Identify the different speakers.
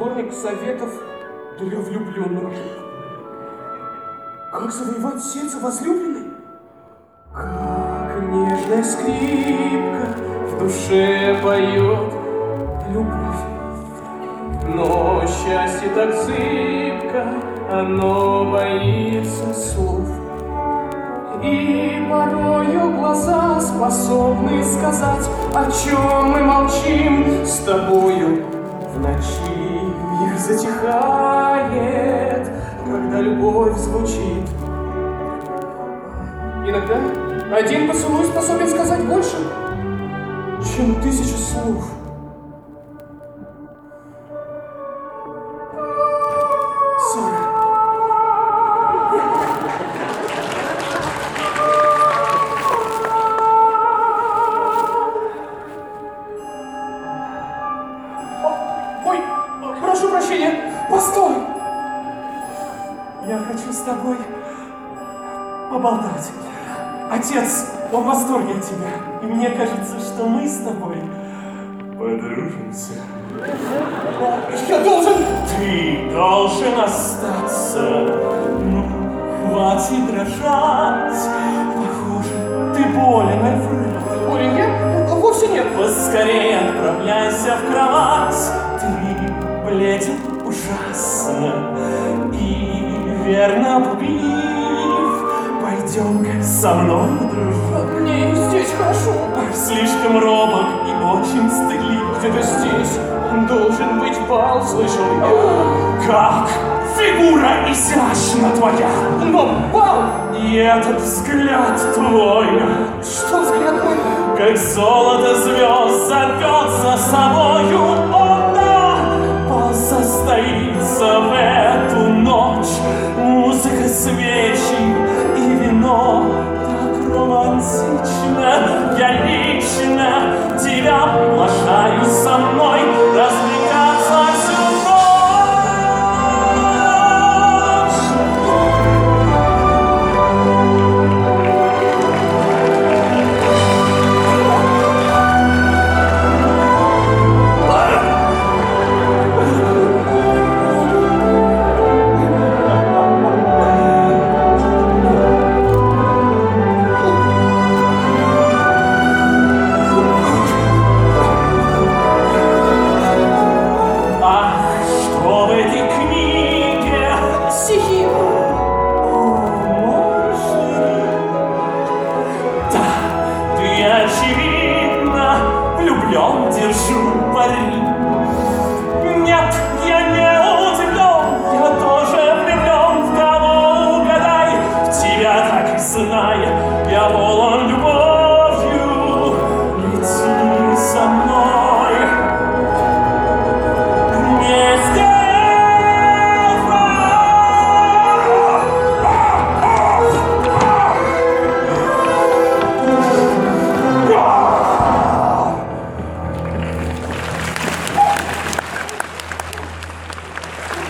Speaker 1: сборник советов для влюбленных. Как завоевать сердце возлюбленной? Как нежная скрипка в душе поет любовь. Но счастье так зыбко, оно боится слов. И порою глаза способны сказать, о чем мы молчим с тобою. В ночи мир затихает, когда любовь звучит. Иногда один поцелуй способен сказать больше, чем 1000 слов. Прошу прощения, постой!
Speaker 2: Я хочу с тобой поболтать. Отец, он в восторге от тебя. И мне кажется, что мы с тобой подружимся.
Speaker 1: Я должен...
Speaker 2: Ты должен остаться. Ну, хватит дрожать. Похоже, ты болен, Альфред.
Speaker 1: Болен я? Вовсе нет.
Speaker 2: Поскорее отправляйся в кровать. Ты бледен ужасно и верно облюбив. Пойдем-ка со мной, дружок.
Speaker 1: Мне и здесь хорошо.
Speaker 2: Слишком робок и очень стыдлив.
Speaker 1: Где-то здесь должен быть бал, слышал я.
Speaker 2: Как фигура изящна твоя,
Speaker 1: Но бал!
Speaker 2: и этот взгляд твой,
Speaker 1: Что взгляд мой?
Speaker 2: как золото звезд зовет за собою. О, да! Бал состоится в эту ночь. Музыка, свечи и вино. Так романтично. Я лично тебя приглашаю со мной развлекаться всю ночь. Очевидно, влюблен, держу пари. Нет,